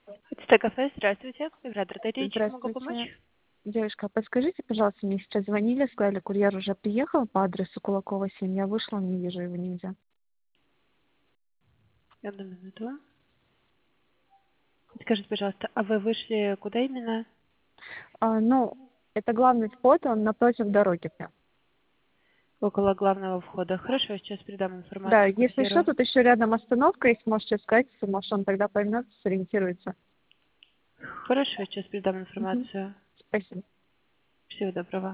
Это кафе, здравствуйте. Оператор Дарья, чем могу помочь? Здравствуйте. Девушка, подскажите, пожалуйста, мне сейчас звонили, сказали, курьер уже приехал по адресу Кулакова 7. Я вышла, не вижу его нигде. Одну минуту. Скажите, пожалуйста, а вы вышли куда именно? Ну, это главный вход, он напротив дороги прям. Около главного входа. Хорошо, сейчас передам Да, информацию если что, курьеру. тут еще рядом остановка есть, можете сказать, может, он тогда поймет, сориентируется. Хорошо, сейчас передам Мгм. информацию. Спасибо. Всего доброго.